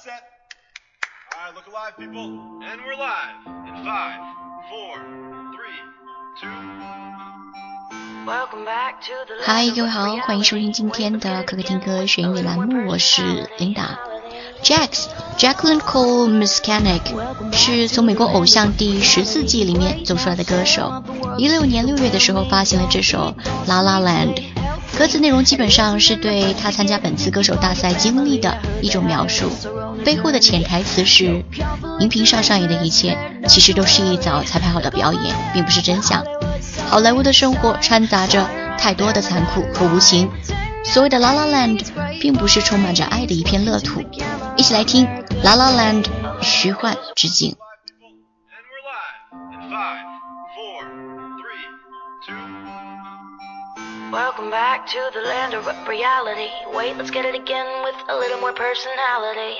set. All right, look alive, people. And we're live in 5, 4, 3, 2。 嗨，各位好，欢迎收听今天的可可听歌学英语栏目，我是 Linda。Jacqueline Cole Mechanic 是从美国偶像第14季里面走出来的歌手，16年6月的时候发行了这首 La La Land， 歌词内容基本上是对他参加本次歌手大赛经历的一种描述，背后的潜台词是荧屏上上演的一切其实都是一早彩排好的表演，并不是真相。好莱坞的生活掺杂着太多的残酷和无情，所谓的 La La Land 并不是充满着爱的一片乐土。一起来听 La La Land 虚幻致敬。 Welcome back to the land of reality. Wait, let's get it again with a little more personality.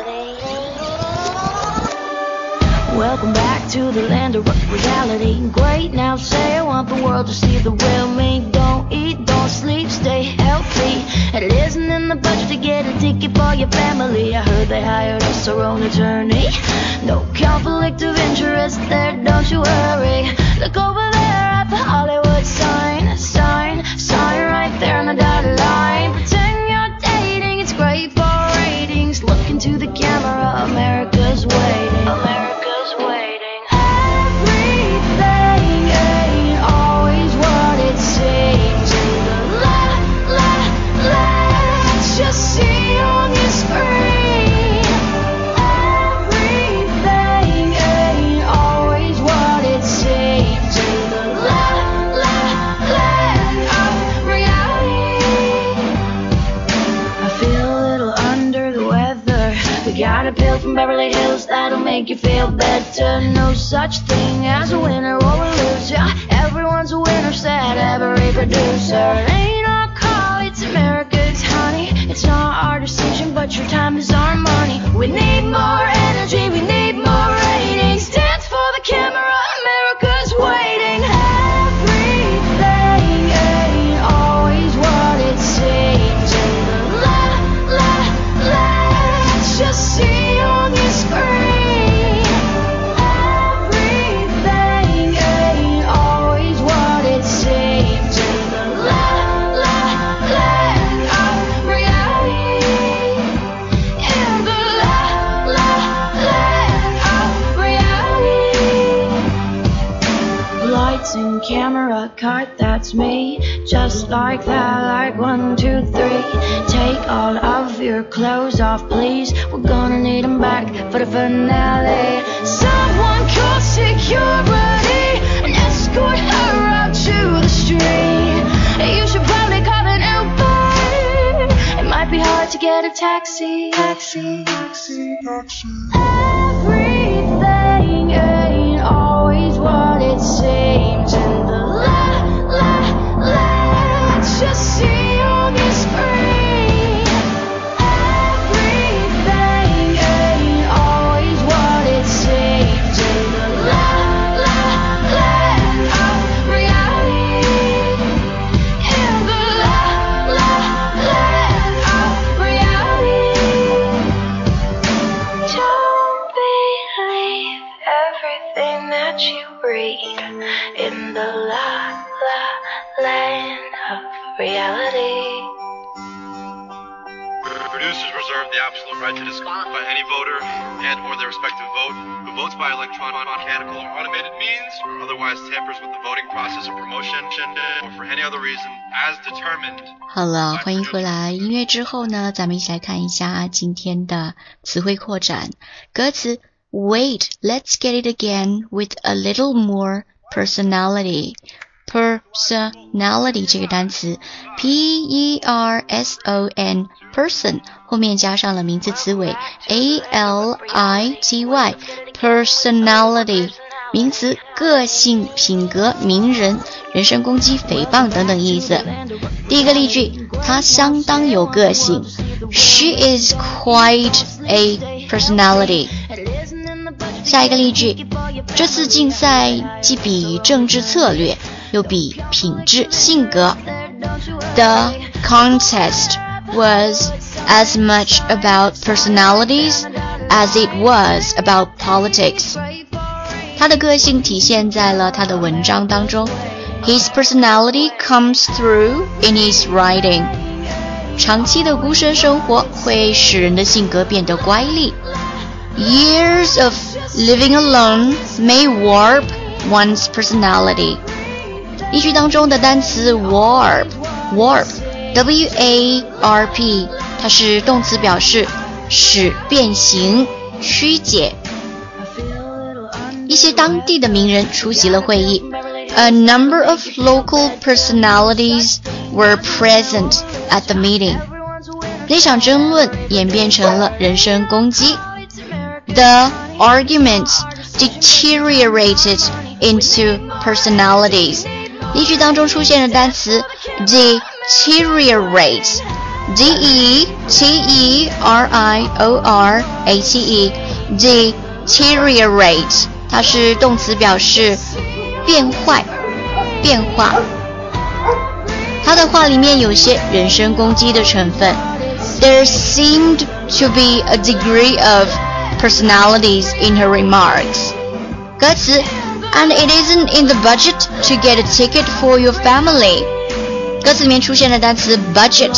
Welcome back to the land of reality. Great, now say I want the world to see the real me. Don't eat, don't sleep, stay healthy. And it isn't in the budget to get a ticket for your family. I heard they hired us our own attorney. No conflict of interest there, don't you worry. Look over there at the Hollywood sign right there on the dotted line. Pretend you're dating, it's great for ratings. Look into the camera, America's waiting. America's waiting. Everything ain't always what it seems. La la let's just see on your screen. Everything ain't always what it seems. La land of reality. I feel a little under the weather. We got a pill from Beverly Hills that'll make you feel better. No such thing as a winner or a loser. Everyone's a winner, said every producer. Ain't our call, it's America's honey. It's not our decision, but your time is our money. We need more energy, we need more ratings. Dance for the camera, America's waiting. Everything ain't always what it seems. La let's just see on your screen. Everything ain't always what it seems. La land of reality. In the la land of reality. Lights and camera cut, that's me. Just like that, like 1, 2, 3. Take all of your clothes off, please. We're gonna need them back for the finale. Someone call security and escort her out to the street. You should probably call an Uber. It might be hard to get a taxi. Everything ain't always what it seems. And the let's just see on your screen. Everything ain't always what it seems. And the land of reality. In the land of reality. Don't believe everything that you read. In the land of reality. Producers reserve the absolute right to disqualify any voter and or their respective vote who votes by electronic, mechanical, or automated means, or otherwise tampers with the voting process or promotion, or for any other reason as determined. 好了，欢迎回来。音乐之后呢，咱们一起来看一下今天的词汇扩展。歌词 Wait, let's get it again with a little more personality. Personality 这个单词 P-E-R-S-O-N person 后面加上了名词词尾 A-L-I-T-Y personality 名词个性、品格、名人、人身攻击、诽谤等等意思。第一个例句，她相当有个性 She is quite a personality。下一个例句，这次竞赛既比政治策略又比品质性格。The contest was as much about personalities as it was about politics. 他的个性体现在了他的文章当中。His personality comes through in his writing. 长期的孤身生活会使人的性格变得乖戾。Years of living alone may warp one's personality. 例句当中的单词 warp, W-A-R-P, 它是动词，表示使变形、曲解。一些当地的名人出席了会议。A number of local personalities were present at the meeting. 那场争论演变成了人身攻击。The arguments deteriorated into personalities. 例句当中出现的单词 deteriorate, D-E-T-E-R-I-O-R-A-T-E, deteriorate, 它是动词，表示变坏、变化。他的话里面有些人身攻击的成分。There seemed to be a degree of personalities in her remarks. 歌词 And it isn't in the budget to get a ticket for your family. 歌词里面出现的单词 budget,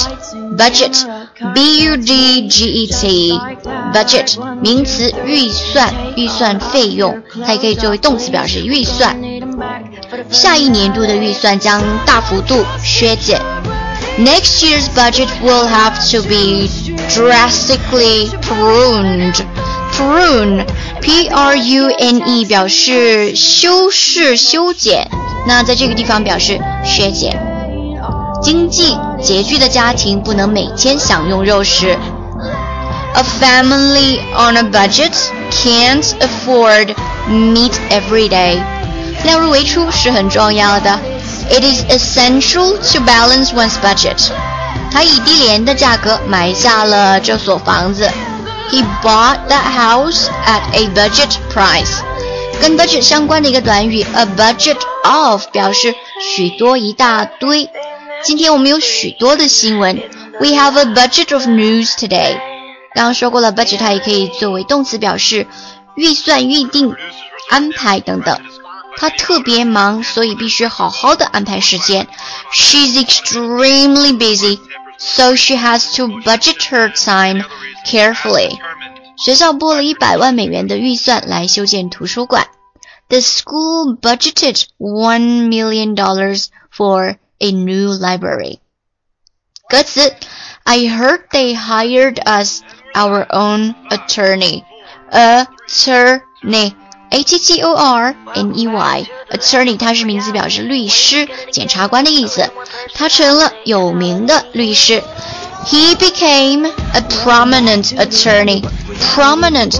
B-U-D-G-E-T, budget 名词，预算费用，它也可以作为动词表示预算。下一年度的预算将大幅度削减。Next year's budget will have to be drastically pruned. Prune, P-R-U-N-E 表示修饰、修剪，那在这个地方表示削减。经济拮据的家庭不能每天享用肉食。A family on a budget can't afford meat every day. 量入为出是很重要的。It is essential to balance one's budget. 他以低廉的价格买下了这所房子。He bought that house at a budget price. 跟 budget 相关的一个短语 a budget of 表示许多、一大堆。今天我们有许多的新闻。We have a budget of news today. 刚刚说过了 budget 它也可以作为动词，表示预算、预定、安排等等。他特别忙，所以必须好好的安排时间。She's extremely busy, so she has to budget her time carefully. 学校拨了100万美元的预算来修建图书馆。The school budgeted $1 million for a new library. 歌词 I heard they hired us our own attorney. Attorney A-T-T-O-R-N-E-Y Attorney 它是名词，表示律师、检察官的意思。他成了有名的律师。He became a prominent attorney. Prominent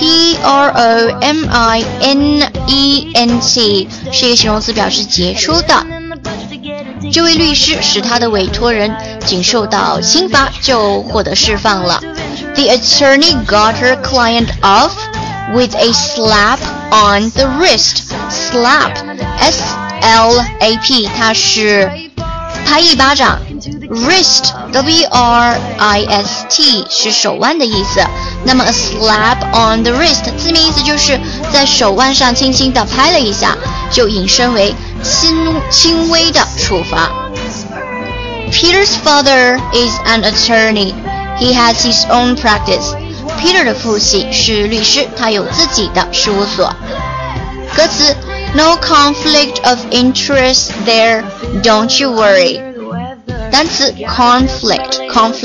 P-R-O-M-I-N-E-N-T 是一个形容词，表示杰出的。这位律师使他的委托人仅受到轻罚就获得释放了。The attorney got her client off with a slap on the wrist. Slap, S-L-A-P 它是拍一巴掌。Wrist, W-R-I-S-T 是手腕的意思。那么 a slap on the wrist 字面意思就是在手腕上轻轻地拍了一下，就引申为轻微的处罚。Peter's father is an attorney. He has his own practice. Peter 的父亲是律师，他有自己的事务所。歌词 No conflict of interest there, don't you worry. 单词 conflict,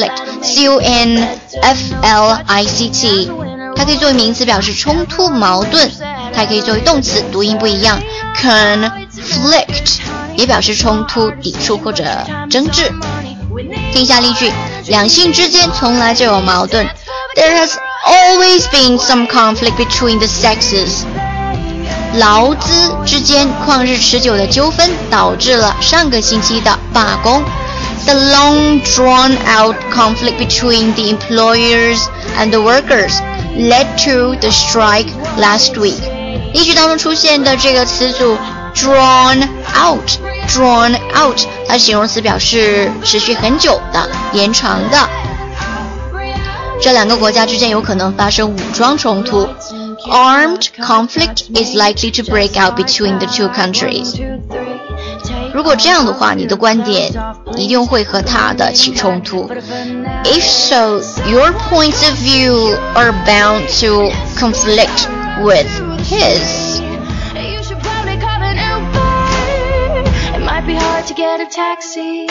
C-O-N-F-L-I-C-T 它可以作为名词，表示冲突、矛盾，它也可以作为动词，读音不一样 conflict 也表示冲突、抵触或者争执。听一下例句，两性之间从来就有矛盾。There has always been some conflict between the sexes. 劳资之间旷日持久的纠纷导致了上个星期的罢工。The long drawn-out conflict between the employers and the workers led to the strike last week. 例句当中出现的这个词组 drawn out, 它是形容词，表示持续很久的、延长的。 这两个国家之间有可能发生武装冲突。Armed conflict is likely to break out between the two countries. 如果这样的话，你的观点一定会和他的起冲突。If so, your points of view are bound to conflict with his. It might be hard to get a taxi.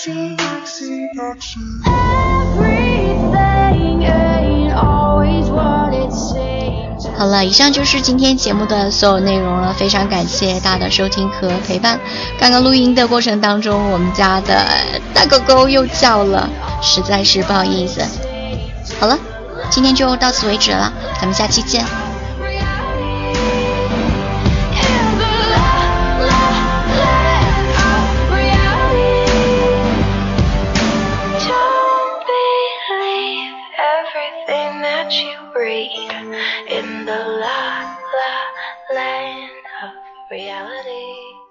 Everything ain't always what it seems. 好了，以上就是今天节目的所有内容了，非常感谢大家的收听和陪伴。刚刚录音的过程当中，我们家的大狗狗又叫了，实在是不好意思。好了，今天就到此为止了，咱们下期见。 In the la la land of reality.